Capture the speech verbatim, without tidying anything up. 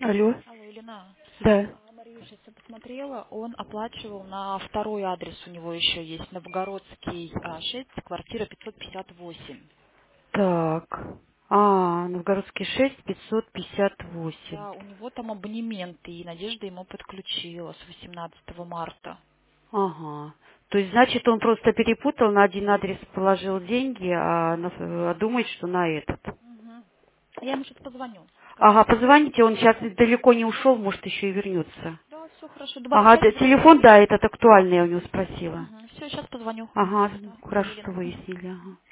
Алло. Алло, Елена. Да. А, Марьюша, я посмотрела, он оплачивал на второй адрес, у него еще есть, Новгородский а, шесть, квартира пятьсот пятьдесят восемь. Так. А, Новгородский шесть, пятьсот пятьдесят восемь. Да, у него там абонемент, и Надежда ему подключила с восемнадцатого марта. Ага. То есть, значит, он просто перепутал, на один адрес положил деньги, а, на- а думает, что на этот. Мгм. Я ему сейчас позвоню, скажу. Ага, позвоните, он сейчас далеко не ушел, может, еще и вернется. Да, все хорошо, Ага, добавляйте т- его. телефон, да, этот актуальный, я у него спросила. Угу. Все, сейчас позвоню. Ага, Да, все, хорошо, Елена. что Мгм. выяснили. Ага.